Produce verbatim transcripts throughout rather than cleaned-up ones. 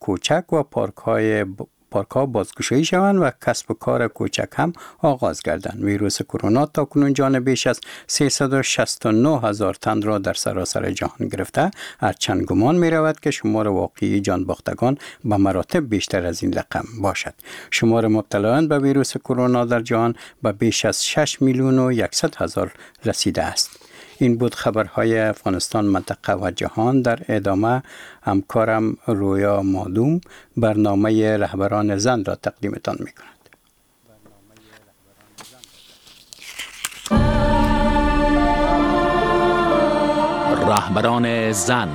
کوچک و پارک های ب... پارک ها بازگشایی شوند و کسب و کار کوچک هم آغاز گردند. ویروس کرونا تا کنون جان بیش از سیصد و شصت و نه هزار تن را در سراسر جهان گرفته، هرچند گمان می رود که شمار واقعی جان باختگان به مراتب بیشتر از این رقم باشد. شمار مبتلایان به ویروس کرونا در جهان به بیش از شش میلیون و صد هزار رسیده است. این بود خبرهای افغانستان، منطقه و جهان. در ادامه همکارم رویا مادوم برنامه رهبران زن را تقدیمتان می کند. رهبران زن.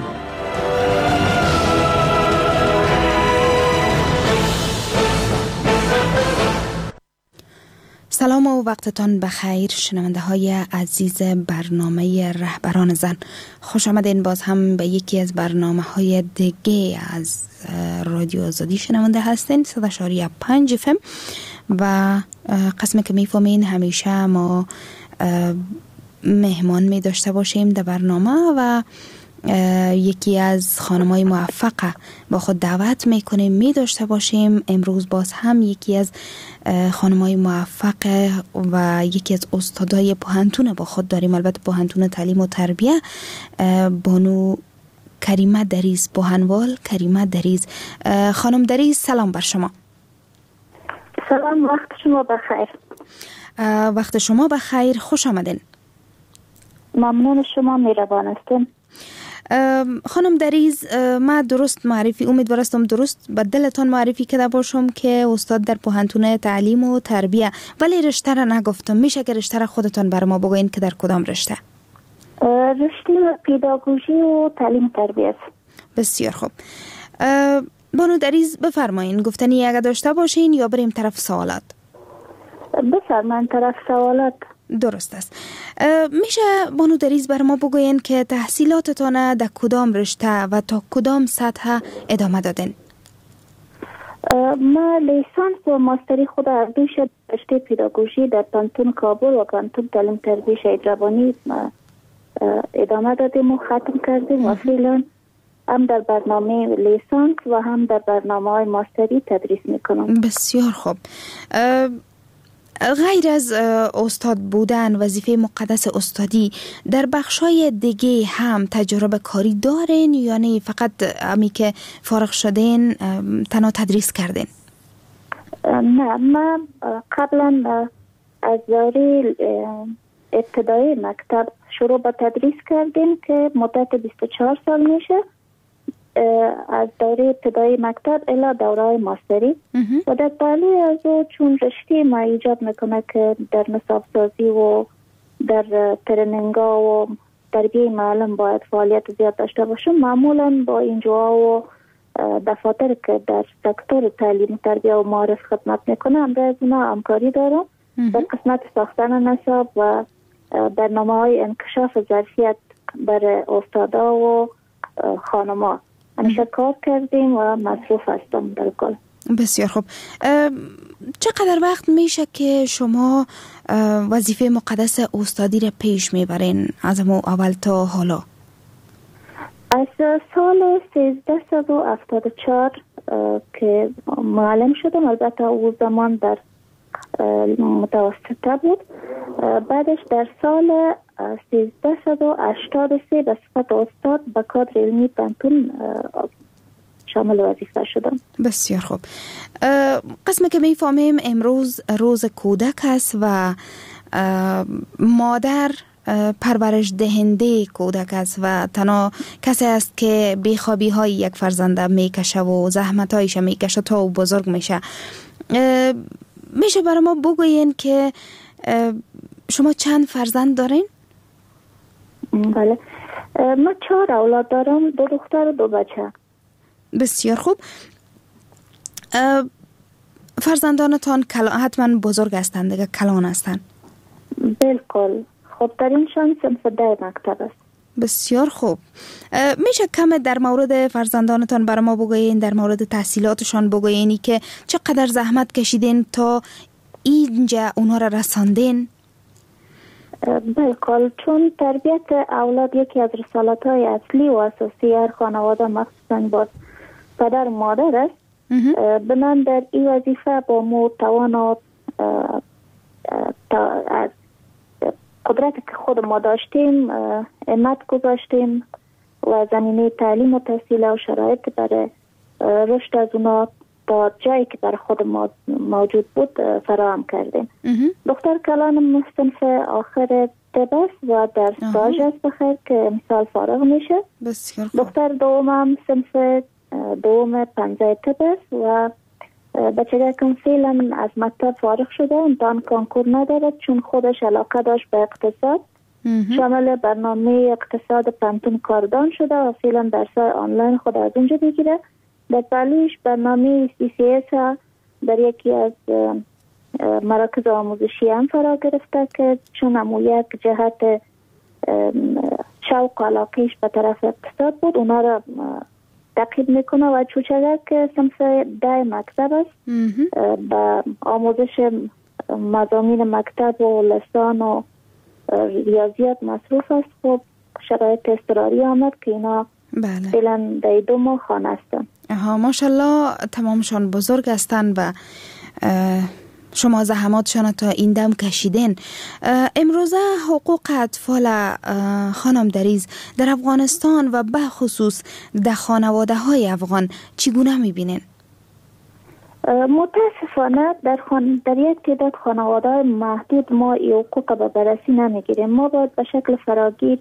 سلام و وقتتان بخیر شنونده های عزیز برنامه رهبران زن. خوش آمدین باز هم به یکی از برنامه های دیگه از رادیو آزادی شنونده هستین. صد و چهار و پنج اف ام و قسمی که میفهمین همیشه ما مهمان می داشته باشیم در برنامه و یکی از خانمای موفق با خود دعوت میکنیم می داشته باشیم. امروز باز هم یکی از خانمای موفق و یکی از استادای پوهنتون با خود داریم، البته پوهنتون تعلیم و تربیه، بانو کریمه دریز، پوهنوال کریمه دریز. خانم دریز سلام بر شما. سلام، وقت شما بخیر. وقت شما بخیر، خوش آمدین. ممنون شما، مهربان هستین. خانم دریز، ما درست معرفی امیدوار هستم درست به دلتان معرفی کرده باشم که استاد در پوهنتون تعلیم و تربیه، ولی رشته را نگفتم. میشه که رشته را خودتان بر ما بگوین که در کدام رشته؟ رشته پداگوژی و تعلیم تربیه است. بسیار خوب. بانو دریز بفرمایین، گفتنی اگه داشته باشین یا بریم طرف سوالات؟ بفرمایین طرف سوالات. درست است. میشه بانو دریز بر ما بگوین که تحصیلاتتان در کدام رشته و تا کدام سطح ادامه دادن؟ ما لیسانس و ماستری خود از دوش رشته پداگوژی در پانتون کابل و پانتون تعلیم تربیه شهید ربانی ادامه دادیم و ختم کردیم و فعلا هم در برنامه لیسانس و هم در برنامه های ماستری تدریس میکنم. بسیار خوب. غیر از استاد بودن، وظیفه مقدس استادی، در بخشای دیگه هم تجربه کاری دارین یا نه فقط امی که فارغ شدین تنها تدریس کردین؟ نه، ما قبلا از دوره ابتدایی مکتب شروع به تدریس کردیم که مدت بیست و چهار سال میشه، از دوره ابتدایی مکتب الی دوره ماستری و در پهلوی از او چون رشته ما ایجاب میکنه که در نصاب سازی و در ترنینگا و تربیه معلم باید فعالیت زیاد داشته باشم. معمولا با اینجا و دفاتر که در سکتور تعلیم تربیه و معارف خدمت میکنه امروز اونا همکاری دارم در قسمت ساختن نصاب و برنامه های انکشاف ظرفیت برای استادا و خانما همیشه کار کردیم و مصروف هستم در کل. بسیار خوب. چقدر وقت میشه که شما وظیفه مقدس استادی را پیش میبرین از اول تا حالا؟ از سال سیزده و هفتاد و چهار که معلم شدم، البته او زمان در متوسطه بود. بعدش در سال سیزده و هشتاد و سه به صفت استاد به کادر علمی پانتون شامل وظیفه شدم. بسیار خوب. قسمی که میفهمیم امروز روز کودک است و مادر پرورش دهنده کودک است و تنها کسی است که بیخوابی های یک فرزنده میکشه و زحمت هایش میکشه تا او بزرگ میشه. میشه برای ما بگوین که شما چند فرزند دارین؟ بله، ما چهار اولاد دارم، دو دختر و دو بچه. بسیار خوب. فرزندانتان حتما بزرگ هستند دیگه، کلان هستند؟ بالکل. خب در این شان صنف ده مکتب است. بسیار خوب. میشه کم در مورد فرزندانتان برای ما بگوین، در مورد تحصیلاتشان بگوینی که چقدر زحمت کشیدین تا اینجا اونها را رساندین؟ بالکل، چون تربیت اولاد یکی از رسالت‌های اصلی و اساسی هر خانواده، مخصوصاً با پدر و مادر است. بنان در این وظیفه با مو توانات از قدرت که خود ما داشتیم امت گذاشتیم و زمینه تعلیم و تحصیل و شرایط برای رشد از اونا تا جایی که برای خود ما موجود بود فراهم کردیم. دختر کلانم صنف آخر طب است و در استاژ است بخیر که مثال فارغ میشه. دختر دومم صنف دوم پنجه طب است و بچه کم فعلا از مکتب فارغ شده، امتحان کنکور ندارد چون خودش علاقه داشت به اقتصاد. شامل برنامه اقتصاد پنتون کاردان شده و فعلا درس آنلاین خود از اونجا بگیره. در پلیش برنامه سی سی اس در یکی از مراکز آموزشی هم فرا گرفته که چون امو یک جهت شوق و علاقیش به طرف اقتصاد بود اونا را تعقیب میکنه و چوچگه که صنف ده مکتب است به آموزش مضامین مکتب و لسان و ریاضیات مصروف است. خب شرایط اضطراری آمد که اینا بله. فعلا در دو ماه خانه هستن. ها ماشاءالله تمامشان بزرگ هستند و شما زحماتشان تا این دم کشیدین. امروزه حقوق اطفال خانم دریز در افغانستان و به خصوص در خانواده های افغان چگونه میبینین؟ متاسفانه در, خان... در یک تعداد خانواده های محدود ما ای حقوق به بررسی نمیگیریم. ما باید به شکل فراگیر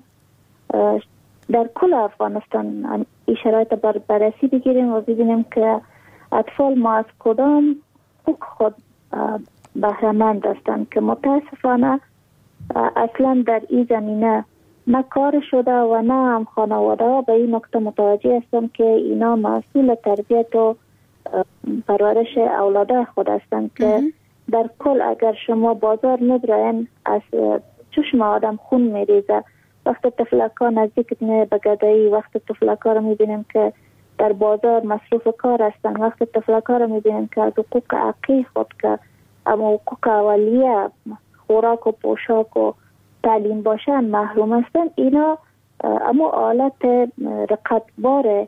در کل افغانستان این شرایط بر بررسی بگیریم و ببینیم که اطفال ما از کدام حقوق خود بهره‌مند هستند که متاسفانه اصلا در این زمینه نه کار شده و نه هم خانواده ها به این نکته متوجه هستند که اینا مسئول تربیت و پرورش اولاده خود هستند که در کل اگر شما بازار ندرین از چشم آدم خون میریزه. وقت تفلکا نزدیک نه به گدایی، وقت تفلکا رو میبینیم که در بازار مصروف کار هستن، وقت تفلکا رو میبینیم که از حقوق حقیقی خود که اما حقوق اولیه خوراک و پوشاک و تعلیم باشن محروم هستن. اینا اما حالت رقتبار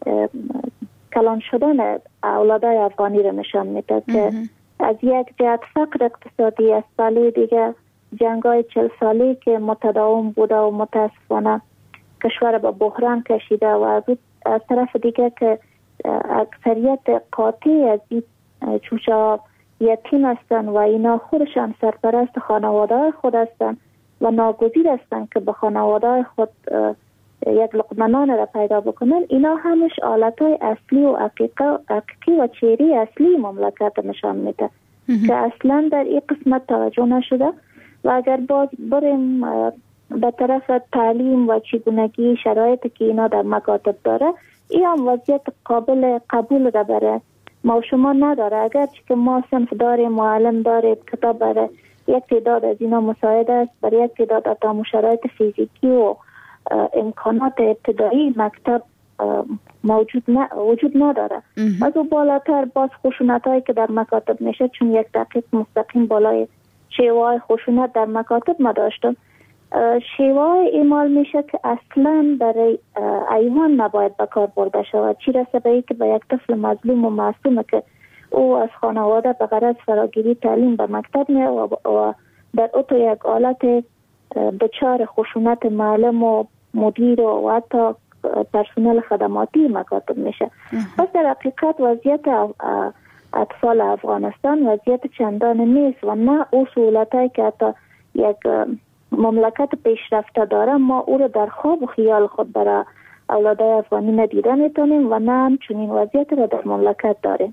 کلان شدن اولادای افغانی رو نشان میده که از یک جهت فقر اقتصادی، از سالی دیگه جنگای چل سالی که متداوم بوده و متاسفانه کشور به بحران کشیده و از طرف دیگه که اکثریت قاطعی از این چوچه یتیم هستن و اینا خودشان سرپرست خانواده خود هستن و ناگزیر هستن که به خانواده خود یک لقمه نان را پیدا بکنن. اینا همش آلتهای اصلی و حقیقی و چیری اصلی مملکت نشان میده که اصلا در این قسمت توجه نشده. و اگر باز بریم به طرف تعلیم و چگونگی شرایطی که اینا در مکاتب داره، این هم وضعیت قابل قبول را برای ما و شما نداره. اگرچه که ما صنف داریم، معلم داریم، کتاب برای یک تعداد از اینا مساعد است، برای یک تعداد اتام شرایط فیزیکی و امکانات ابتدایی مکتب موجود نه وجود نداره. از او بالاتر باز خشونت هایی که در مکاتب میشه، چون یک دقیق مستقیم بالای شیوه خشونت در مکاتب ما داشتم، شیوه اعمال میشه که اصلا برای ایوان نباید به کار برده شود. چی رسه به ای که به یک طفل مظلوم و معصومه که او از خانواده به غرض فراگیری تعلیم به مکتب میه و در اتو یک حالت دچار خشونت معلم و مدیر و حتی پرسنل خدماتی مکاتب میشه. پس در حقیقت وضعیت اطفال افغانستان وضعیت چندان نیست و نه او سهولتایی که حتی یک مملکت پیشرفته داره ما او رو در خواب و خیال خود برای اولادای افغانی ندیده میتونیم و نه همچنین وضعیت را در مملکت داریم.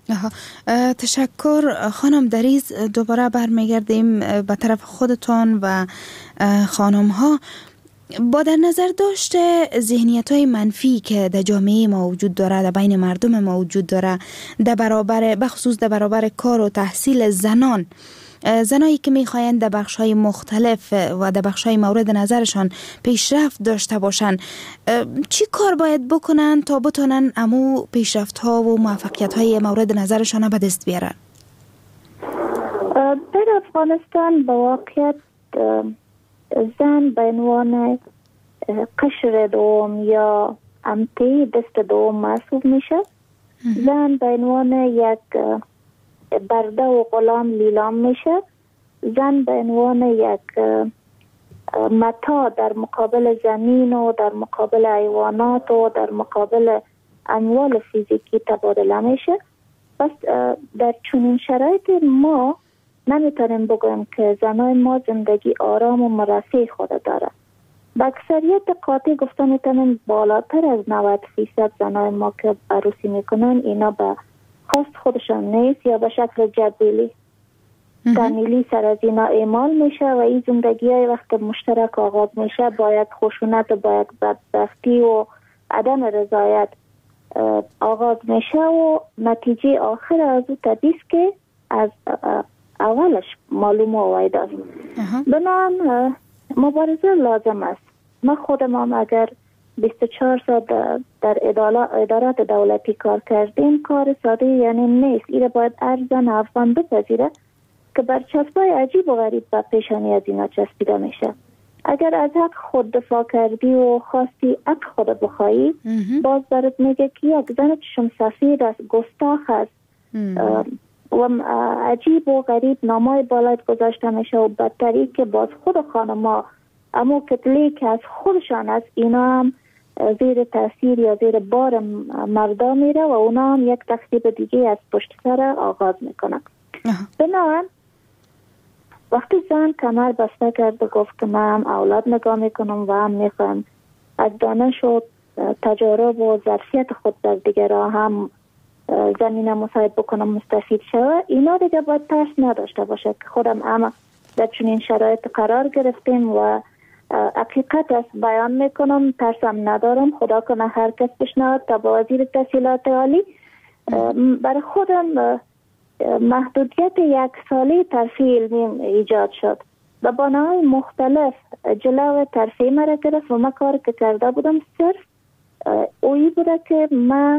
تشکر خانم دریز. دوباره برمیگردیم به طرف خودتان و خانم ها. با در نظر داشته ذهنیت های منفی که در جامعه ما وجود داره، در بین مردم ما وجود داره، در برابر بخصوص در برابر کار و تحصیل زنان، زنایی که میخواین در بخش های مختلف و در بخش های مورد نظرشان پیشرفت داشته باشن، چی کار باید بکنن تا بتونن امو پیشرفت ها و موفقیت های مورد نظرشان به دست بیارن؟ در افغانستان با واقعیت زن به عنوان قشر دوم یا امتی دست دوم محسوب میشه زن به عنوان یک برده و غلام لیلام میشه. زن به عنوان یک متاع در مقابل زمین و در مقابل حیوانات و در مقابل اموال فیزیکی تبادله میشه. پس در چنین شرایط ما نمیتونیم بگویم که زنای ما زندگی آرام و مرفه خود داره. با اکثریت قاطع گفته میتونیم بالاتر از نود فیصد زنای ما که عروسی میکنن اینا به خواست خودشان نیست یا به شکل جبیلی تمیلی سر از اینا اعمال میشه و این زندگی های وقت مشترک آغاز میشه باید خشونت و باید بدبختی و عدم رضایت آغاز میشه و نتیجه آخر از او تبیس که از اولش معلوم و واید است. بنابراین مبارزه لازم است. من خودم هم اگر بیست و چهار سال در ادارات دولتی کار کردیم کار ساده یعنی نیست. ایره باید هر زن افغان بپذیره که برچسبای عجیب و غریب به پیشانی از اینا چسبیده میشه. اگر از حق خود دفاع کردی و خواستی حق خود بخوایی باز برات میگه که یک زن چشم سفید است، گستاخ است و عجیب و غریب نامای بالایت گذاشته میشه و بدتری که باز خود خانما اما کتلی که از خودشان است اینا هم زیر تاثیر یا زیر بار مردا میره و اونا هم یک تخریب دیگه از پشت سر آغاز میکنن. بنابراین وقتی زن کمر بسته کرد و گفت که من هم اولاد نگاه میکنم و هم میخوام از دانش و تجارب و ظرفیت خود در دیگرها هم زمینه مساعد بکنم مستفید شوه، اینا دیگه باید ترس نداشته باشه که خودم اما در چنین شرایط قرار گرفتیم و حقیقت است بیان میکنم، ترسم ندارم. خدا کنه هر کس بشنواد تا با وزیر تحصیلات عالی برای خودم محدودیت یک سالی ترفیع علمی ایجاد شد و بانه‌های مختلف جلو ترفیع مرا گرفت و من کار که کرده بودم صرف اویی بوده که من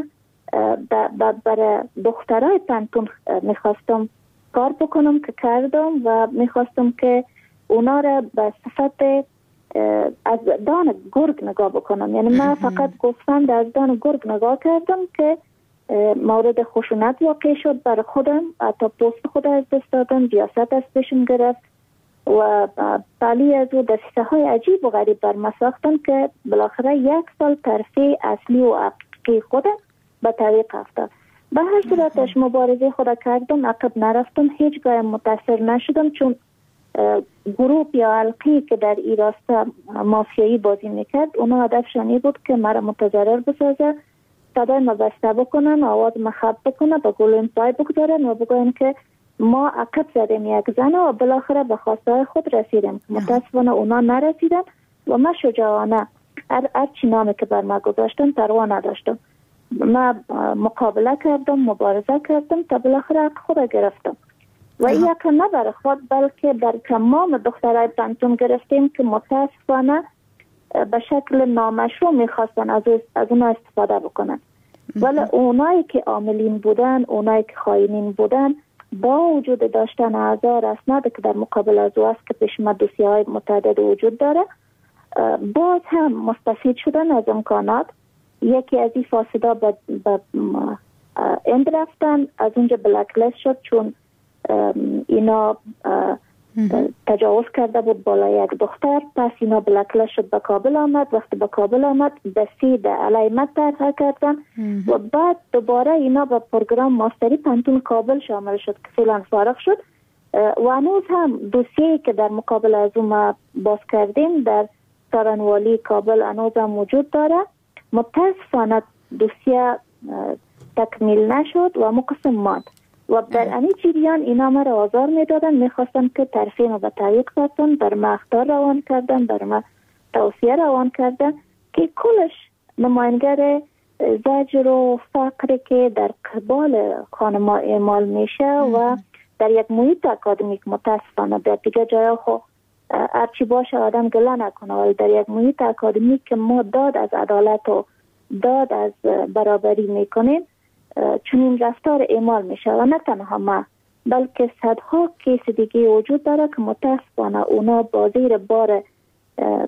برای دخترای پنتون میخواستم کار بکنم که کردم و میخواستم که اونا را به صفت از دان گرگ نگاه بکنم. یعنی من فقط گفتم از دان گرگ نگاه کردم که مورد خشونت واقع شد برای خودم، حتی پست خود از دست دادم، ریاست از پیشم گرفت و پلی از او دسته های عجیب و غریب بر ما ساختم که بالاخره یک سال ترفیع اصلی و حقیقی خودم به طریق افتاد. به هر صورتش مبارزه خود کردم، عقب نرفتم، هیچگاه متاثر نشدم چون گروه یا حلقی که در این راستا مافیایی بازی میکرد اونا هدفشانی بود که مرا متضرر بسازه، صدای ما بسته بکنن، آواز ما خب بکنن، به گلویم پای بگذارن و بگوین که ما عقب زدیم یک زن و بالاخره به خواسته خود رسیدیم. متاسفانه اونا نرسیدن و ما شجاعانه هر, هر چی نامی که بر ما گذاشتن پروا نداشتم. ما مقابله کردم، مبارزه کردم تا بالاخره حق خود گرفتم و این یک نه برای خود بلکه در تمام دخترای پنتون گرفتیم که متاسفانه به شکل نامشروع میخواستن از, از اونا استفاده بکنن. ولی اونایی که عاملین بودن، اونایی که خائنین بودن با وجود داشتن هزار اسناد که در مقابل از او است که پیش ما دوسیه های متعدد وجود داره باز هم مستفید شدن از امکانات. یکی از این فاسدا به اند رفتن، از اونجا بلک لیست شد چون اینا تجاوز کرده بود بالا یک دختر، پس اینا بلک لیست شد، به کابل آمد. وقتی به کابل آمد بسید علیمت طرح کردن و بعد دوباره اینا به پروگرام ماستری پنتون کابل شامل شد که فعلا فارغ شد و هنوز هم دوسیه که در مقابل از اون ما باز کردیم در سارنوالی کابل هنوز هم موجود داره. متاسفانه دوسیه تکمیل نشد و مقسم ماند و در این جریان اینا ما را آزار می دادن، می خواستن که ترفیع ما به طریق بستن، بر ما اخطار روان کردن، بر ما توصیه روان کردن که کلش نماینگر زجر و فقر که در قبال خانما اعمال میشه و در یک محیط اکادمیک متاسفانه در دیگه جای خو هرچی باشه آدم گله نکنه، ولی در یک محیط اکادمیک که ما داد از عدالت و داد از برابری میکنیم چون این رفتار اعمال میشه و نه تنها ما بلکه صدها کیس دیگه وجود داره که متاسفانه اونا با زیر بار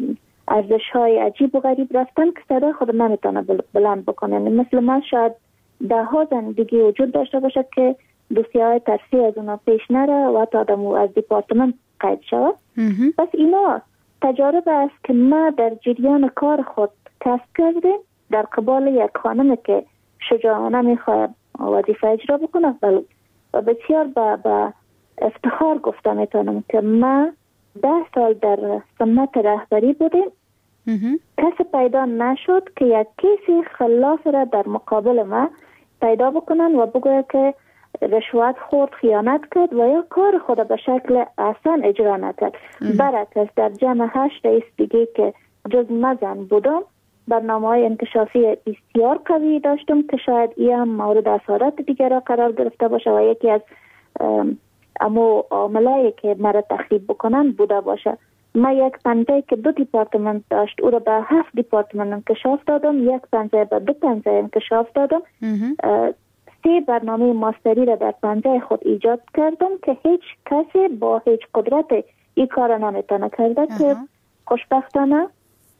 ارزش های عجیب و غریب رفتن که صدای خود نمیتونه بلند بکنن. مثل من شاید ده ها زندگی وجود داشته باشه که دوسیه های ترسی از اونا پیش نره و تا آدمو از دیپارتمنت قید شود. پس اینا تجارب است که ما در جریان کار خود کسب کردیم در قبال یک خانم که شجاعانه میخواد وظیفه اجرا بکنه و بسیار با, با افتخار گفته میتونم که ما ده سال در سمت رهبری بودیم. کسی پیدا نشد که یک کسی خلاف را در مقابل ما پیدا بکنن و بگوید که رشوت خورد، خیانت کرد و یا کار خود به شکل احسن اجرا نکرد. برعکس در جمع هشت رئیس دیگه که جز مزن بودم برنامه های انکشافی بسیار قوی داشتم که شاید این هم مورد اسارت دیگر را قرار گرفته باشه و یکی از امو عاملایی که مرا تخریب بکنن بوده باشه. ما یک پنجه که دو دیپارتمنت داشت او را به هفت دیپارتمنت انکشاف دادم، یک پنجه به دو پنجه انکشاف دادم. سه برنامه ماستری را در پنجه خود ایجاد کردم که هیچ کسی با هیچ قدرت این کار نمیتونه کرده که خوشبختانه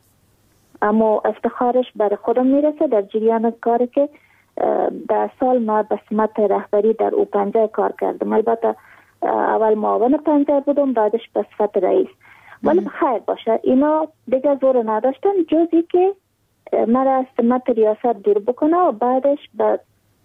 اما افتخارش بر خودم میرسه در جریان کاری که در سال ما به سمت رهبری در او پنجه کار کردم. البته اول معاون پنجه بودم، بعدش به صفت رئیس. ولی بخیر باشه اینا دیگه زور نداشتن جزی که مرا از سمت ریاست دور بکنه و بعدش به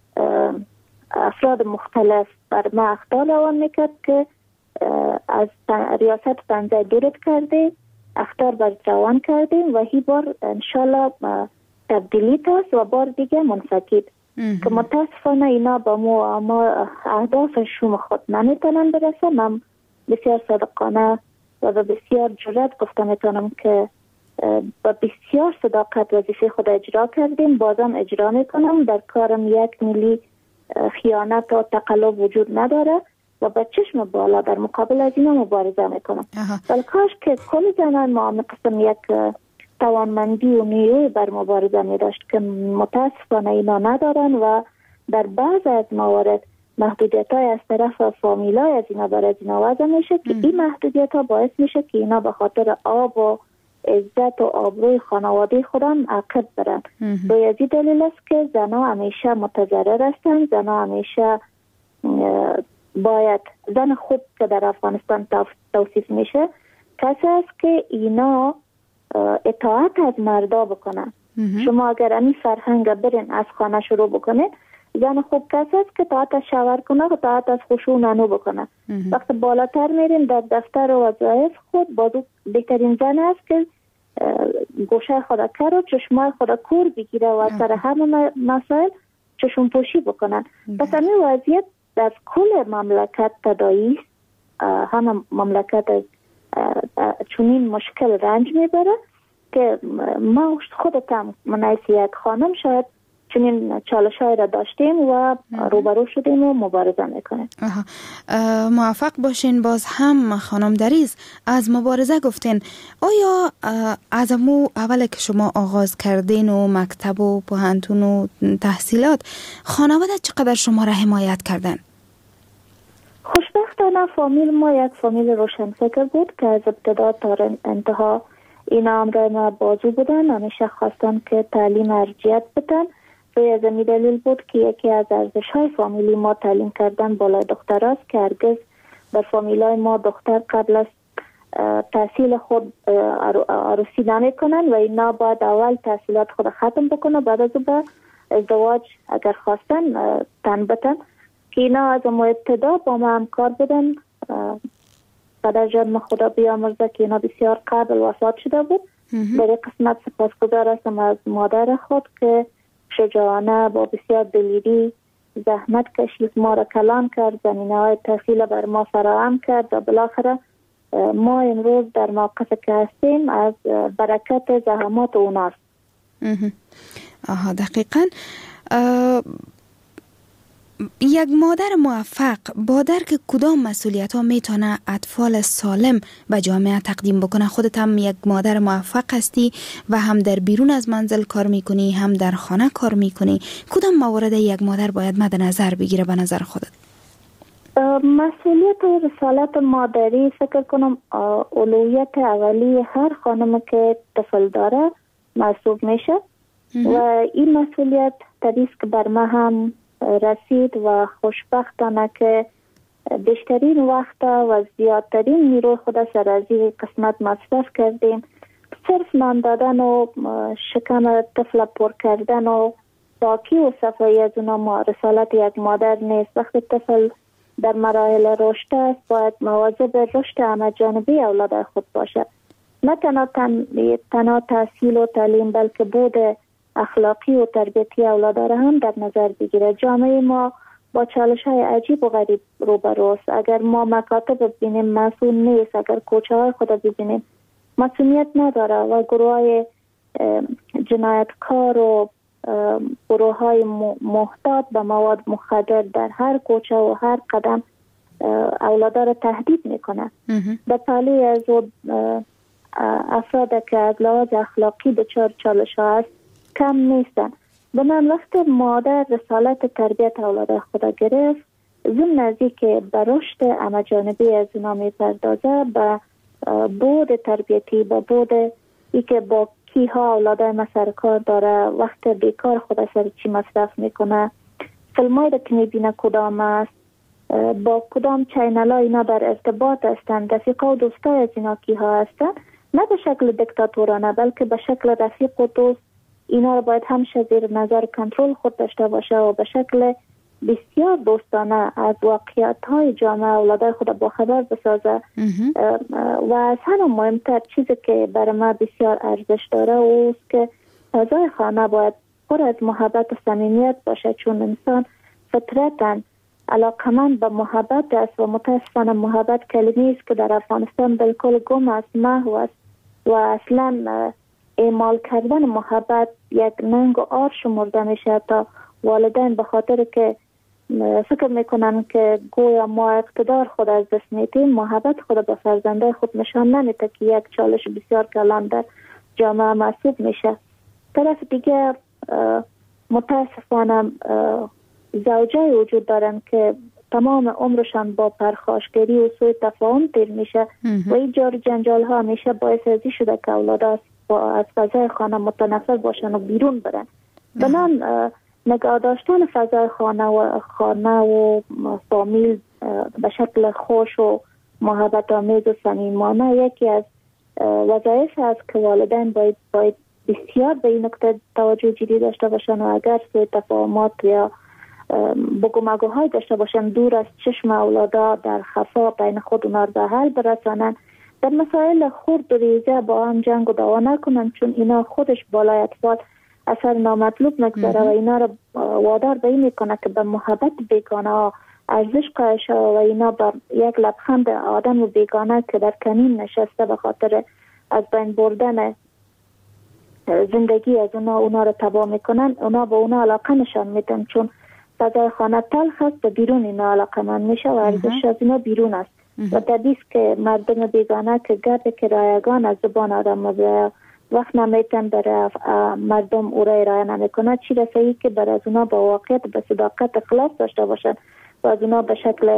افراد مختلف بر ما اخطار روان میکرد که از ریاست پنجه دورت کرده، اخطار بر روان کردیم و هی بار انشالله تبدیلی هست و بار دیگه منفکید که متاسفانه اینا با ما, ما اهداف شوم خود نمیتونن برسه. من بسیار صادقانه و به بسیار جرأت گفته میتونم که با بسیار صداقت وظیفه خود اجرا کردیم، بازم اجرا میکنم. در کارم یک میلی خیانت و تقلب وجود نداره و با چشم بالا در مقابل از اینا مبارزه میکنم. ولی کاش که کل زنان ما قسم یک توانمندی و نیروی بر مبارزه میداشت که متاسفانه اینا ندارن و در بعض از موارد محدودیت های از طرف فامیل های از اینا بر از اینا وضع میشه که این محدودیت ها باعث میشه که اینا به خاطر آب و عزت و آبروی خانواده خودم عقب برن. روی ازی دلیل است که زنها همیشه متضرر هستند. زنها همیشه باید زن خوب که در افغانستان توصیف میشه کسی است که اینا اطاعت از مردا بکنن. شما اگر این فرهنگ برین از خانه شروع بکنید، زن خوب کسی است که اطاعت از شوهر کنه و اطاعت از خشوع نانو بکنه. وقتی بالاتر میرین در دفتر و وظایف خود بازو بهترین زن است که گوشه خود کر و چشمای خود کور بگیره و سر همه مسائل چشم پوشی بکنن. پس همین وضعیت در کل مملکت تدایی همه مملکت از چنین مشکل رنج میبره که ما خودتم منعیس یک خانم شاید چنین چالش های را داشتیم و روبرو شدیم و مبارزه میکنیم. موفق باشین. باز هم خانم دریز از مبارزه گفتین. آیا از امو اول که شما آغاز کردین و مکتب و پوهنتون و تحصیلات خانواده چقدر شما را حمایت کردن؟ خوشبختانه فامیل ما یک فامیل روشنفکر بود که از ابتدا تا انتها اینا امر ما بازو بودن. همیشه خواستن که تعلیم ارجیت بدن. روی از این دلیل بود که یکی از ارزش های فامیلی ما تعلیم کردن بالای دختر است که هرگز در فامیل های ما دختر قبل از تحصیل خود عروسی نمی کنن و اینا باید اول تحصیلات خود ختم بکنه، بعد از به ازدواج اگر خواستن تن بتن. که اینا از ما ابتدا با ما همکار بودن. پدر جان خدا بیامرزه که اینا بسیار قبل وفات شده بود. در این قسمت سپاسگزار هستم از مادر خود که شجاعانه با بسیار دلیری زحمت کشید، ما را کلان کرد، زمینه های تحصیل بر ما فراهم کرد و بالاخره ما امروز در موقف که هستیم از برکت زحمات اوناست. آها دقیقاً. یک مادر موفق با درک کدام مسئولیت ها میتونه اطفال سالم به جامعه تقدیم بکنه؟ خودت هم یک مادر موفق هستی و هم در بیرون از منزل کار میکنی هم در خانه کار میکنی. کدام موارد یک مادر باید مد نظر بگیره به نظر خودت؟ مسئولیت و رسالت مادری فکر کنم اولویت اولی هر خانم که طفل داره محسوب میشه و این مسئولیت تدریس که بر ما هم رسید و خوشبختانه که بیشترین وقت و زیادترین نیروی خود سر از این قسمت مصرف کردیم. صرف نان دادن و شکم طفل پر کردن و پاکی و صفایی از اونا رسالت یک مادر نیست. وقتی طفل در مراحل رشد است باید مواظب رشد همه جانبی اولاد خود باشه، نه تنها تن... تنها تحصیل و تعلیم بلکه بود اخلاقی و تربیتی اولاد را هم در نظر بگیره. جامعه ما با چالش های عجیب و غریب روبروست. اگر ما مکاتب ببینیم مسئول نیست، اگر کوچه های خود ببینیم مسئولیت نداره و گروه های جنایتکار و گروه های محتاط به مواد مخدر در هر کوچه و هر قدم اولاد را تهدید میکنه. به تالی از افراد که از لحاظ اخلاقی دچار چالش ها است کم نیستن. به من وقت مادر رسالت تربیت اولاد خدا گرفت، ضمن ازی که به رشد همه جانبی از اونا میپردازه، به بود تربیتی، به بود ای که با کی ها اولاد ما سر کار داره، وقت بیکار خود سر چی مصرف میکنه، فیلمایی را که میبینه کدام است، با کدام چینل ها اینا در ارتباط هستند، رفیقا و دوستای از اینا کی ها هستند، نه به شکل دیکتاتورانه بلکه به شکل رفیق و دوست. اینا رو باید همیشه زیر نظر کنترل خود داشته باشه و به شکل بسیار دوستانه از واقعیت های جامعه اولادای خود با خبر بسازه. و از همه مهمتر چیزی که برای ما بسیار ارزش داره اوست که فضای خانه باید پر از محبت و صمیمیت باشه، چون انسان فطرتاً علاقمند به محبت است و متاسفانه محبت کلمه است که در افغانستان بالکل گم است، محو است و اصلا اعمال کردن محبت یک ننگ و عار شمرده میشه. تا والدین به خاطر که فکر میکنن که گویا ما اقتدار خود از دست میدیم، محبت خود به فرزنده خود نشان نمیده که یک چالش بسیار کلان در جامعه محسوب میشه. طرف دیگه متاسفانه زوجای وجود دارن که تمام عمرشان با پرخاشگری و سوء تفاهم تیر میشه و این جار جنجال ها میشه باعث ازی شده که اولاد از فضای خانه متنفر باشن و بیرون برن. بنان نگاه داشتن فضای خانه و خانه و فامیل به شکل خوش و محبت آمیز و صمیمانه یکی از وظایف است که والدین باید, باید بسیار به این نکته توجه جدی داشته باشن و اگر سوء تفاهمات یا بگومگوهای داشته باشن دور از چشم اولادا در خفا بین خود اونا رو به حل برسانن. در مسائل خرد و ریزه با هم جنگ و دعوا نکنن، چون اینا خودش بالای اطفال اثر نامطلوب نگذاره و اینا رو وادار به این میکنه که به محبت بیگانه ها ارزش قائل شود و اینا با یک لبخند آدم و بیگانه که در کمین نشسته به خاطر از بین بردن زندگی از اونا اونا رو تباه میکنن، اونا به اونا علاقه نشان میدن، چون فضای خانه تلخ است و بیرون اینا علاقه من میشه و ارزش از اینا بیرون است. و تدیس که مردم بیگانه که گرد که رایگان از زبان آدم مزایه وقت نمیتن برای مردم او را ارائه نمیکنه، چی رسایی که برای از اونا با واقعیت به صداقت اخلاص داشته باشن و از اونا به شکل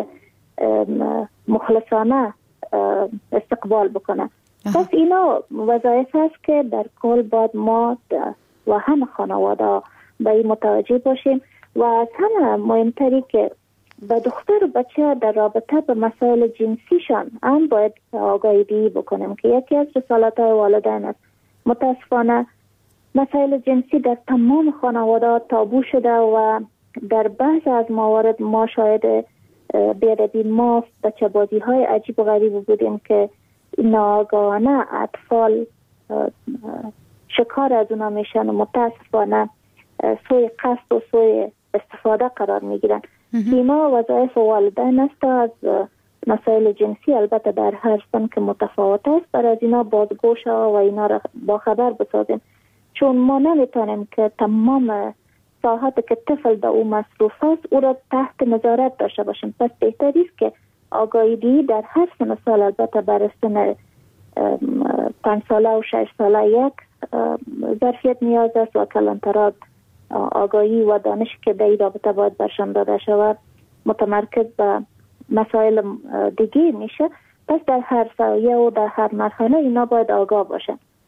مخلصانه استقبال بکنن. پس اینا وظایف است که در کل باید ما و هم خانواده به این متوجه باشیم و از همه مهمتری که به دختر و بچه در رابطه به مسائل جنسیشان هم باید آگاهی دهی بکنیم که یکی از رسالت های والدین است. متاسفانه مسائل جنسی در تمام خانواده تابو شده و در بعض از موارد ما شاید بیادبی ما بچه بازی های عجیب و غریب بودیم که ناگهانه اطفال شکار از اونا میشن و متاسفانه سوی قصد و سوی استفاده قرار میگیرن. اینا وظایف والدین است از مسائل جنسی، البته در هر سن که متفاوت است، برای از اینا بازگوش و اینا را با خبر بسازیم، چون ما نمیتونیم که تمام ساعت که طفل به او مصروف است او را تحت نظارت داشته باشیم. پس بهتری است که آگاهی در هر سن سال، البته برای سن پنج ساله و شش ساله یک ظرفیت نیاز است و کلانترات آگاهی و دانش که در این رابطه باید برشان داده شود متمرکز به مسائل دیگه میشه. پس در هر سایه و در هر مرحله اینا باید آگاه باشن.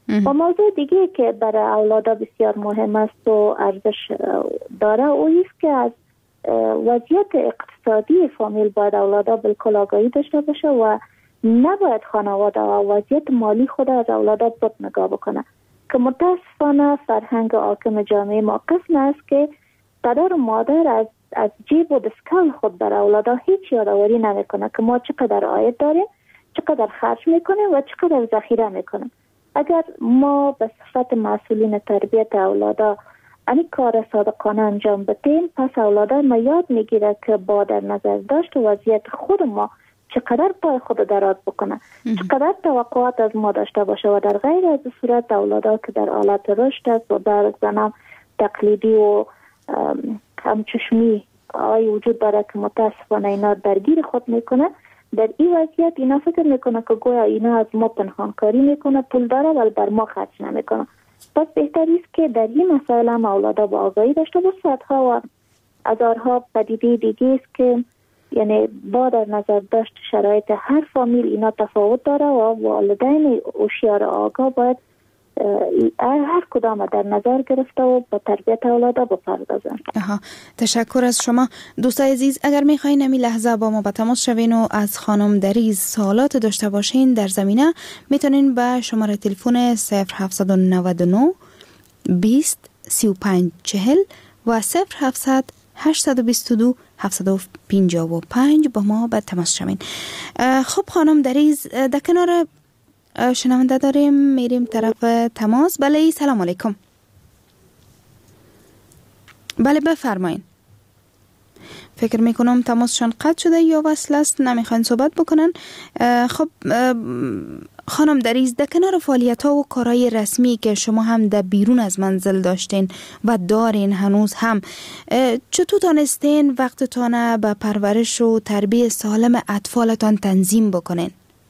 و موضوع دیگه که برای اولادا بسیار مهم است و ارزش داره او است که از وضعیت اقتصادی فامیل باید اولادا بالکل آگاهی داشته باشه و نباید خانواده و وضعیت مالی خود از اولادا بد نگاه بکنه که متاسفانه فرهنگ حاکم جامعه ما قسم است که پدر و مادر از از جیب و دستکول خود بر اولادا هیچ یادآوری نمیکنه که ما چقدر عاید داریم، چقدر خرج میکنیم و چقدر ذخیره میکنیم. اگر ما به صفت مسئولین تربیت اولادا این کار صادقانه انجام بدیم، پس اولادا ما یاد میگیره که با در نظر داشت وضعیت خود ما چقدر پای خود درات بکنه، چقدر توقعات از ما داشته باشه و در غیر از صورت اولادا که در حالت رشد است و در زنم تقلیدی و همچشمی آی وجود داره که متاسفانه اینا درگیر خود میکنه. در این وضعیت اینا فکر میکنه که گویا اینا از ما پنهانکاری میکنه، پول داره ولی بر ما خرج نمیکنه. پس بهتری است که در این مسائل هم اولادا با آگاهی داشته باشه. صدها و هزارها پدیده دیگه است که یعنی با در نظر داشت شرایط هر فامیل اینا تفاوت داره و والدین هوشیار آگاه باید هر کدام در نظر گرفته و با تربیت اولادا بپردازن. آها، تشکر از شما. دوستای عزیز، اگر میخواین امی لحظه با ما به تماس شوین و از خانم دریز سوالات داشته باشین در زمینه، میتونین به شماره تلفن صفر هفت نه نه بیست سی و پنج چهل و صفر هفتصد هشتصد و بیست و دو هفتصد و پنجاه و پنج با ما به تماس شوین. خب خانم دریز، در کنار شنونده داریم، میریم طرف تماس. بله، سلام علیکم. بله بفرمایین. فکر میکنم تماسشان قطع شده یا وصل است، نمیخواین صحبت بکنن. خب خانم دریز، در کنار فعالیت ها و کارهای رسمی که شما هم در بیرون از منزل داشتین و دارین هنوز هم، چطور تانستین وقتتان به پرورش و تربیت سالم اطفالتان تنظیم بکنین؟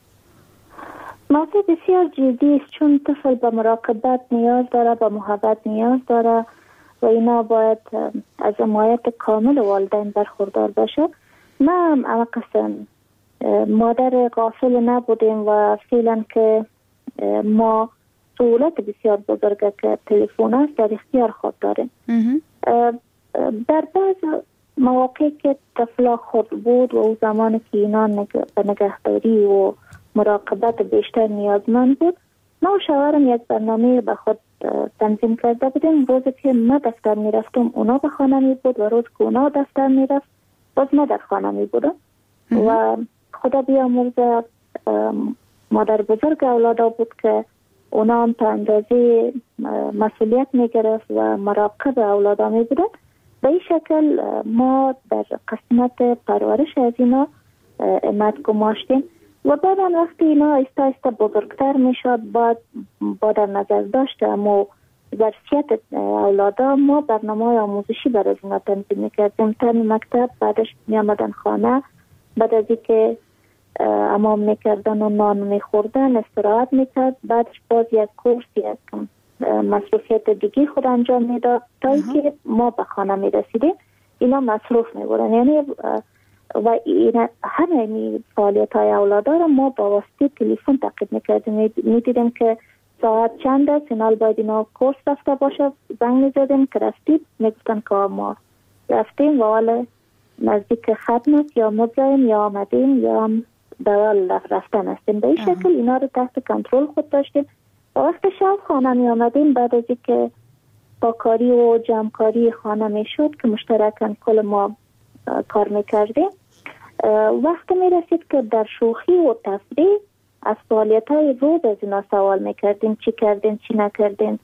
موضوع بسیار جدی است، چون طفل به مراقبت نیاز داره، به محبت نیاز داره و اینا باید از حمایت کامل والدین برخوردار باشه. ما هم اما قسم مادر غافل نبودیم و فعلا که ما سهولت بسیار بزرگه که تلفن است در اختیار خود داریم. در بعض مواقع که طفل خود بود و او زمان که اینا به نگهداری و مراقبت بیشتر نیازمند بود، ما و شوهرم یک برنامه به خود تنظیم کرده بودیم. روزی که ما دفتر می رفتم اونا به خانه می بود و روز که اونا دفتر می رفت باز ما در خانه می بودم. و خدا بیامرزه مادر بزرگ اولادا بود که اونا هم تا اندازه مسئولیت می گرفت و مراقب اولادا می بودن. به این شکل ما در قسمت پرورش از اینا امت گماشتیم و بعد وقتی اینا ایستا ایستا بزرگتر می شد بعد با در نظر داشته اما ظرفیت اولادا ما برنامه آموزشی برای اینا تنظیم می کردیم. تا مکتب بعدش می آمدن خانه، بعد از اینکه امام می کردن و نان می خوردن استراحت می کرد، بعدش باز یک کورس یک مصروفیت دیگه خود انجام می داد تا اینکه ما به خانه می رسیدیم. اینا مصروف می بودن، یعنی و این همه این فعالیت های اولادا را ما با واسطه تلفن تعقیب میکردیم. میدیدیم که ساعت چند است، اینال باید اینا کورس رفته باشه، زنگ میزدیم که رفتید، میگفتن که ما رفتیم و حالا نزدیک ختم است یا مبزاییم یا آمدیم یا دوال رفتن هستیم. به این شکل اینا رو تحت کنترل خود داشتیم. و وقت شب خانه می آمدیم، بعد از اینکه پاکاری و جمعکاری خانه می شد که مشترکاً کل ما کار میکردیم، وقت میرسید که در شوخی و تفریح از فعالیت های روز از اینا سوال میکردیم. چی کردین، چی نکردین،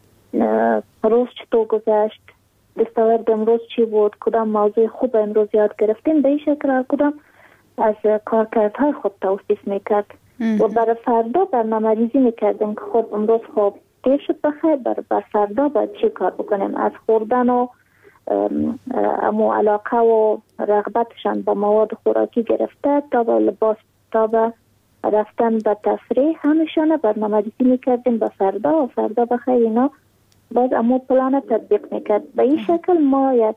روز چطور گذشت، دستاورد امروز چی بود، کدام موضوع خوب امروز یاد گرفتیم. به این شکل کدام از کارکردهای خود توصیف میکرد و برای فردا برنامه ریزی میکردیم که خب امروز خوب دیر شد بخیر، برای بر فردا باید چی کار بکنیم، از خوردن و امو علاقه و رغبتشان با مواد خوراکی گرفته تا به لباس تا به رفتن به تفریح همیشان برنامه ریزی میکردیم به فردا و فردا بخیر اینا باز امو پلان تطبیق میکرد. به این شکل ما یک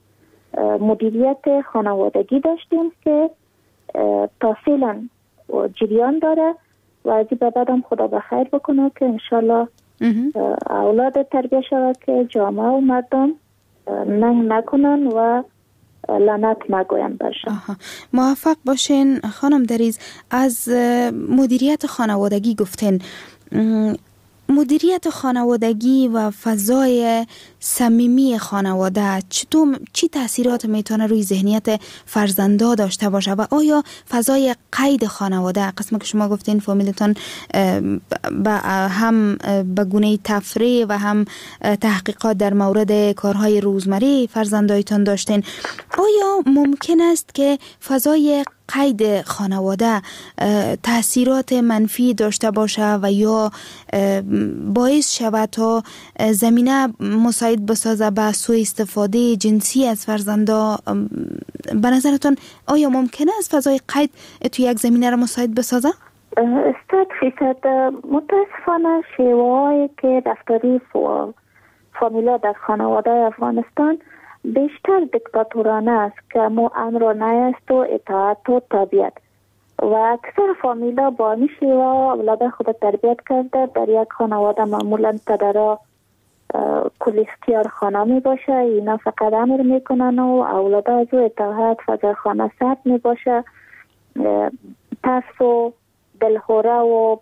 مدیریت خانوادگی داشتیم که تا فعلا جریان داره و از این به بعدم خدا بخیر بکنه که انشالله اولاد تربیه شود که جامعه و مردم ننگ نکنن و لعنت نگوین برشن. موفق باشین خانم دریز. از مدیریت خانوادگی گفتین، مدیریت خانوادگی و فضای صمیمی خانواده چطور چی تاثیرات میتونه روی ذهنیت فرزندا داشته باشه و آیا فضای قید خانواده، قسم که شما گفتین فامیلتان هم به گونه تفریح و هم تحقیقات در مورد کارهای روزمره فرزندایتان داشتین، آیا ممکن است که فضای قید خانواده تاثیرات منفی داشته باشه و یا باعث شود تا زمینه مساعد بسازه به سوء استفاده جنسی از فرزندا؟ به نظرتون آیا ممکن است فضای قید تو یک زمینه را مساعد بسازه؟ صد فیصد. متاسفانه شیوه‌هایی که رفتاری فامیلا در خانواده افغانستان بیشتر دیکتاتورانه است که مو امر نیست و اطاعت و تابعیت و اکثر فامیلا با این شیوه اولاد خود تربیت کرده. در یک خانواده معمولا پدرها کل اختیار خانه می باشه، اینا فقط امر میکنن و اولاد از او اطاعت فضای خانه سرد می باشه، ترس و دلخوره و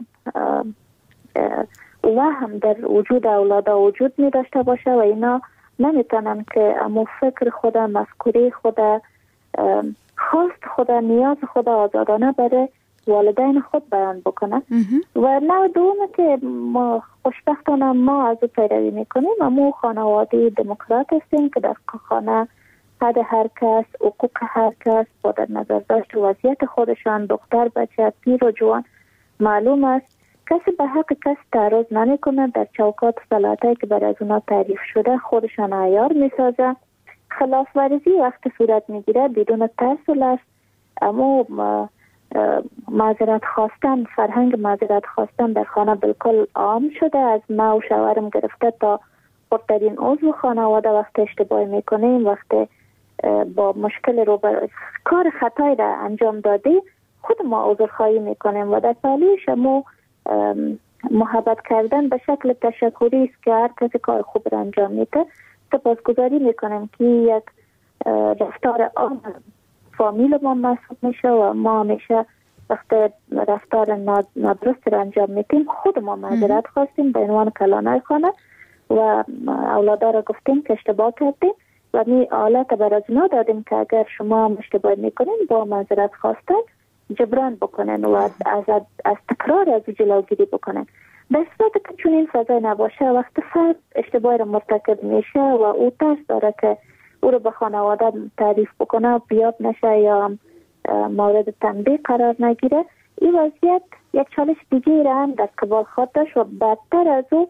و هم در وجود اولاد وجود می داشته باشه و اینا نمیتونن که امو فکر خود، مفکوره خود، خواست خود، نیاز خود آزادانه برای والدین خود بیان بکنن. و نوع دومه که ما خوشبختانه ما از او پیروی میکنیم، امو خانواده دموکرات هستیم که در خانه حد هر کس، حقوق هر کس با در نظر داشت وضعیت خودشان، دختر، بچه، پیر و جوان معلوم است. کسی به حق کس تعرض نمی کنه. در چوکات صلاحی که بر از اونا تعریف شده خودشان عیار می سازه. خلاف ورزی وقتی صورت می گیره بدون ترس و لرز، اما معذرت خواستن، فرهنگ معذرت خواستن در خانه بالکل عام شده. از ما و شوهرم گرفته تا خردترین عضو خانواده وقتی اشتباه می کنیم، وقتی با مشکل رو بر... کار خطایی را انجام دادی خود ما عذرخواهی می کنیم و در پهلوش ما محبت کردن به شکل تشکری است که هر کسی کار خوب را انجام میده. سپاسگزاری میکنیم که یک رفتار عام فامیل ما محسوب میشه و ما همیشه وقتی رفتار نادرست را انجام میدیم خود ما معذرت خواستیم به عنوان کلانه خانه و اولادا را گفتیم که اشتباه کردیم و می آلت بر از اونا دادیم که اگر شما هم اشتباه میکنین با معذرت خواستن جبران بکنن و از, از, از تکرار از جلوگیری بکنن. به صورت که چون این فضای نباشه، وقت فرد اشتباه را مرتکب میشه و او ترس داره که او رو به خانواده تعریف بکنه و بیاب نشه یا مورد تنبیه قرار نگیره، این وضعیت یک چالش دیگه را هم در قبال خود داشت و بدتر از او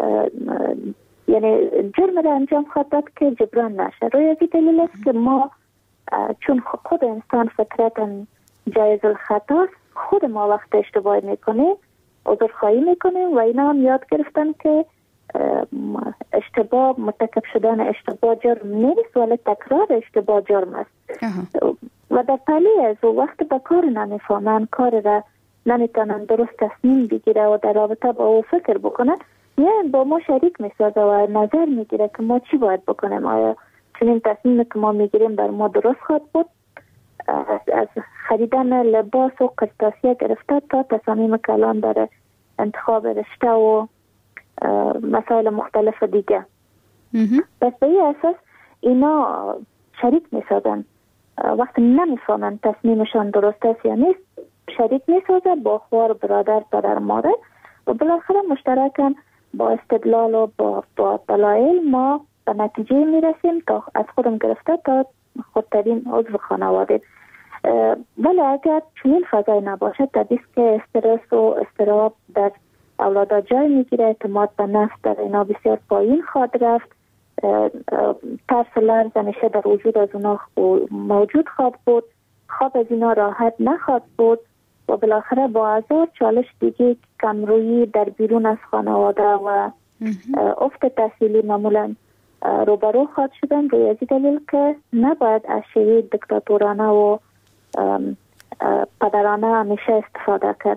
یعنی جرم را انجام خود داد که جبران نشه. روی این دلیل است که ما چون خود انسان فطرتاً جایز الخطا، خود ما وقت اشتباه میکنیم عذرخواهی میکنیم و اینا هم یاد گرفتن که اشتباه، مرتکب شدن اشتباه جرم نیست ولی تکرار اشتباه جرم است. و در پلی از وقت به کار نمیفهمن، کار را نمیتونن درست تصمیم بگیره و در رابطه با او فکر بکنن، یعنی با ما شریک میسازه و نظر میگیره که ما چی باید بکنیم. آیا چنین تصمیم که ما میگیریم بر ما درست خواهد بود؟ از خریدن لباس و قرطاسیه گرفته تا تصامیم کلان در انتخاب رشته و مسائل مختلف دیگه. پس به این اساس اینا شریک میسازن. وقتی نمیفهمن تصمیمشان درست است یا نیست، شریک میسازه با خوار، برادر، پدر، مادر و بالاخره مشترکاً با استدلال و با, با دلایل ما به نتیجه میرسیم تا از خودم گرفته تا خودترین عضو خانواده. ولی اگر چنین فضای نباشه، طبیعی است که استرس و اضطراب در اولادا جای میگیره، اعتماد به نفس در اینا بسیار پایین خواهد رفت، ترس و لرز همیشه در وجود از اونا موجود خواهد بود، خواب از اینا راحت نخواهد بود و بالاخره با هزار چالش دیگه کمرویی در بیرون از خانواده و افت تحصیلی معمولا روبرو خواهد شدن. روی از دلیل که نباید از شیوه دیکتاتورانه و پدرانه همیشه استفاده کرد.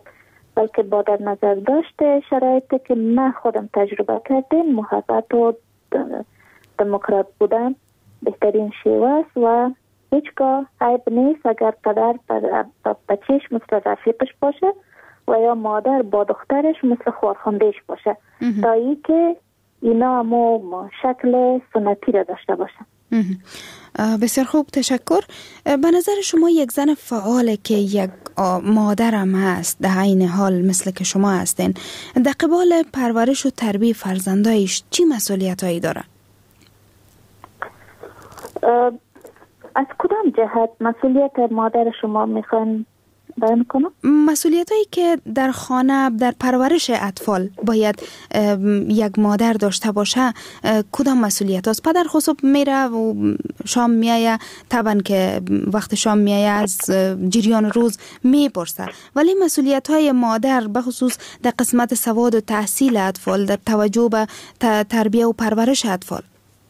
بلکه با در نظر داشته شرایطی که من خودم تجربه کردیم، محبت و دموکرات بودن بهترین شیوه است و هیچگاه عیب نیست اگر پدر با بچهش مثل رفیقش باشه و یا مادر با دخترش مثل خواهرخوندهش باشه تا ای که اینا همو شکل سنتی را داشته باشن. بسیار خوب، تشکر. به نظر شما یک زن فعال که یک مادرم هست در عین حال مثل که شما هستین، در قبال پرورش و تربیت فرزندایش چی مسئولیت هایی داره؟ از کدام جهت مسئولیت مادر شما میخواین بیان کنم؟ مسئولیت هایی که در خانه در پرورش اطفال باید یک مادر داشته باشه کدام مسئولیت هست؟ پدر خصوص میره و شام میایه، طبعا که وقت شام میایه از جریان روز میپرسه، ولی مسئولیت های مادر به خصوص در قسمت سواد و تحصیل اطفال، در توجه به تربیه و پرورش اطفال.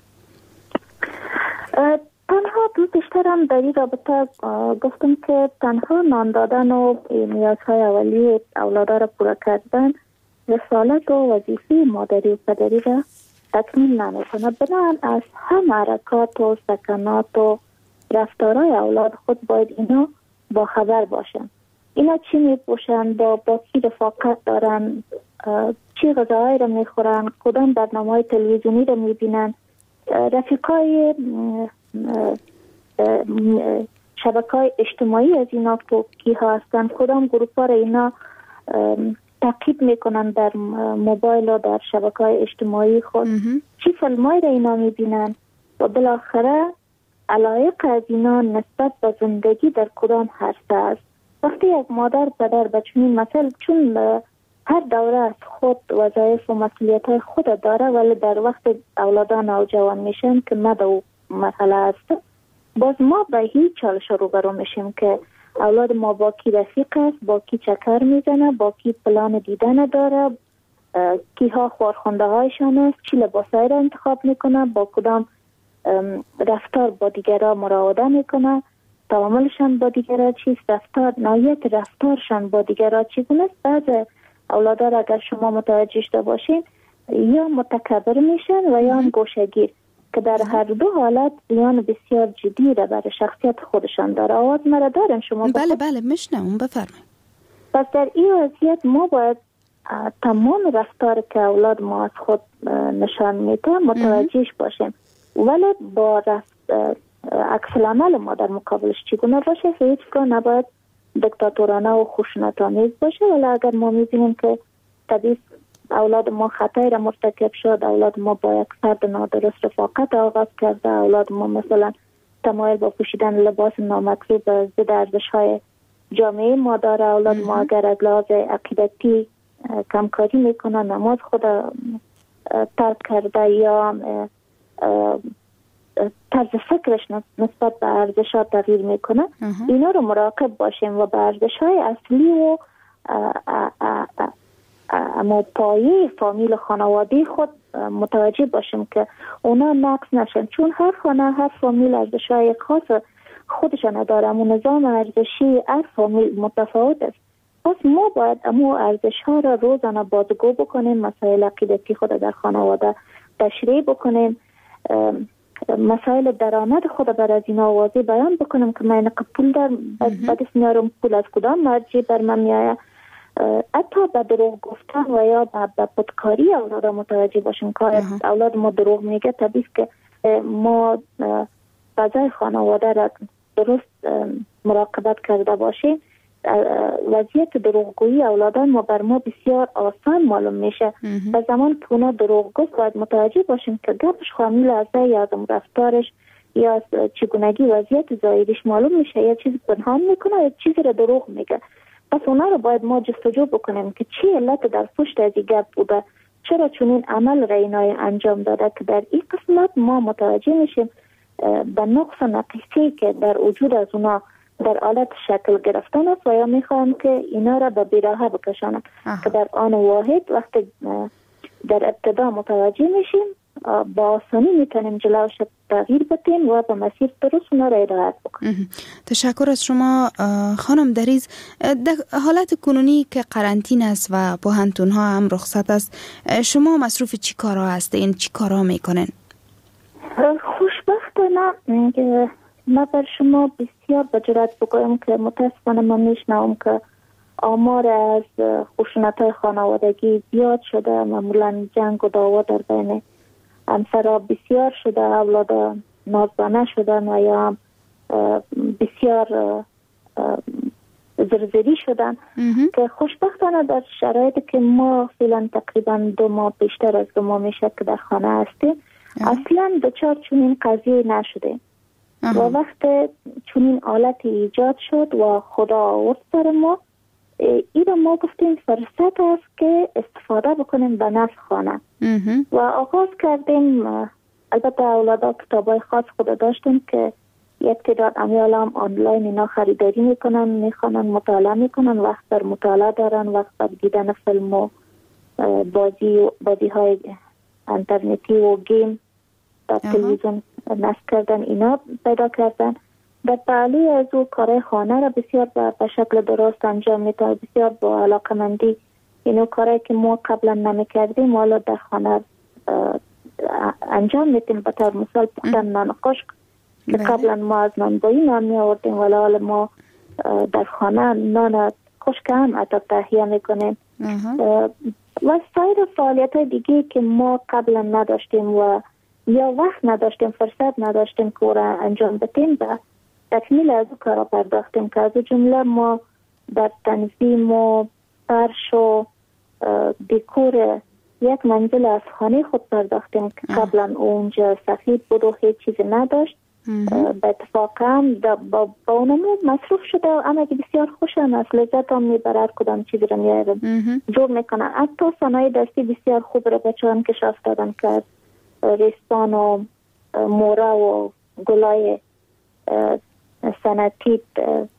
تنها بیشترم در این رابطه گفتم که تنها نان دادن و نیازهای اولیه اولادا را پورا کردن رسالت و وظیفه مادری و پدری را تکمیل نمیکنه. بنابراین از هم حرکات و سکنات و رفتارهای اولاد خود باید اینا با خبر باشن. اینا چی میپوشن، با با کی رفاقت دارن، چی غذاهایی را میخورن، کدام برنامه‌های تلویزیونی را میبینن، رفیقای شبکه‌های اجتماعی از اینا کی هستن، کدام گروپ‌ها را اینا تعقیب میکنن در موبایل و در شبکه‌های اجتماعی خود، چی فیلمایی را اینا میبینن و بالاخره علایق از اینا نسبت به زندگی در کدام هسته است. وقتی یک مادر پدر بچونین مثلا چون هر دوره از خود وظایف و مسئولیت‌های خود داره، ولی در وقت اولادان نوجوان میشن که ما در مرحله است، باز ما به هیچ چالش روبرو میشیم که اولاد ما با کی رفیق است، با کی چکر میزنه، با کی پلان دیدن داره، کیها خواهرخوانده هایشان است، چی لباسایی را انتخاب میکنه، با کدام رفتار با دیگرها مراوده میکنه، تعاملشان با دیگرها چیست، رفتار نوعیت رفتارشان با دیگرها چگونه است. بعض اولادا را اگر شما متوجه شده باشین یا متکبر میشن و یا هم گوشه‌گیر که در هر دو حالت زیان بسیار جدی را برای شخصیت خودشان داره. آواز مرا دارن شما؟ بله بله میشنم، بفرمایید. پس در این وضعیت ما باید تمام رفتار که اولاد ما از خود نشان میده متوجهش باشیم، ولی با عکس العمل ما در مقابلش چگونه باشه که هیچگاه نباید دیکتاتورانه و خشونت‌آمیز باشه. ولی اگر ما میبینیم که طبیعی اولاد ما خطایی را مرتکب شد، اولاد ما با یک فرد نادرست رفاقت آغاز کرده، اولاد ما مثلا تمایل با پوشیدن لباس نامطلوب ضد ارزش‌های جامعه ما داره، اولاد ما اگر از لحاظ عقیدتی کمکاری میکنه، نماز خود ترک کرده یا طرز فکرش نسبت به ارزش‌ها تغییر میکنه، اینا رو مراقب باشیم و به ارزش‌های اصلی و اما پایه فامیل خانواده خود متوجه باشیم که اونا نقص نشن، چون هر خانه هر فامیل ارزش‌های خاص خودشان داره، اما نظام ارزشی هر فامیل متفاوت است. پس ما باید امو ارزش‌ها را روزانه بازگو بکنیم، مسائل عقیدتی خود در خانواده تشریح بکنیم، مسائل درآمد خود بر از اینا واضح بیان بکنیم که من پول در بعد میارم، پول از کدام مرجع بر من میآید. حتی به دروغ گفتن و یا به پدکاری اولاد متوجه باشیم که اولاد ما دروغ میگه، طبیعی که ما فضای خانواده را درست مراقبت کرده باشیم. وضعیت دروغگویی اولادان ما بر ما بسیار آسان معلوم میشه و زمان که اونا دروغ گفت باید متوجه باشیم که گپش خامیل از یا از رفتارش یا از چگونگی وضعیت ظاهریش معلوم میشه، یا چیزی پنهان میکنه یا چیزی را دروغ میگه. پس اونا رو باید ما جستجو بکنیم که چی علت در پشت از این گپ بوده، چرا چنین عمل را اینای انجام داده، که در این قسمت ما متوجه میشیم به نقص و نقیصی که در وجود از اونا در حالت شکل گرفتن است و یا میخواهم که اینا را به بیراهه بکشانم که در آن واحد وقت در ابتدا متوجه میشیم با آسانی میتونیم جلوش تغییر بدیم و به مسیر درست اونا را هدایت بکنیم. تشکر از شما خانم دریز. در حالت کنونی که قرنطینه است و پوهنتون ها هم رخصت است، شما مصروف چی کارا هستین؟ چی کارا میکنین؟ خوشبختانه من بر شما بسیار بجرات بگویم که متاسفانه من میشنوم که آمار از خشونت‌های خانوادگی زیاد شده. معمولا جنگ و دعوا در بین همسرها بسیار شده، اولاد نازدانه شدن و یا بسیار زرزری شدن که خوشبختانه در شرایطی که ما فعلا تقریبا دو ماه بیشتر از دو ماه میشه که در خانه هستیم اصلا دچار چنین قضیه نشده. و وقت چنین حالتی ایجاد شد و خدا آورد سر ما، این رو ما گفتیم فرصت است که استفاده بکنیم به نفع خانه و آغاز کردیم. البته اولادا کتابای خاص خود داشتیم که یک تعداد امیال هم آنلاین اینا خریداری میکنن، میخوانن، مطالعه میکنن، وقت بر مطالعه دارن، وقت بر دیدن فیلم و بازی بازی های انترنتی و گیم در تلویزیون نصب کردن، اینا پیدا کردن. در پهلوی از او کار خانه را بسیار به شکل درست انجام میده، بسیار با علاقمندی اینو کاری که ما قبلا نمی کردیم حالا در خانه انجام میدیم. به طور مثال پختن نان خشک که قبلا ما از نانبایی نان می آوردیم ولی حالا ما در خانه نان خشک هم حتی تهیه میکنیم و سایر فعالیت های دیگه که ما قبلا نداشتیم و یا وقت نداشتیم، فرصت نداشتیم که را انجام بدیم و تکمیل از او کارا پرداختیم که از جمله ما در تنظیم و فرش و دکور یک منزل از خانه خود پرداختیم که قبلا اونجا سفید بود و هیچ چیزی نداشت. به اتفاق هم با, با اونمو مصروف شده و اما بسیار خوشم است، لذت هم میبرد کدام چیزی رو میارم جور میکنن. حتی صنایع دستی بسیار خوب رو بچه هم کشاف دادن که ریستان و مورا و گلای سنتی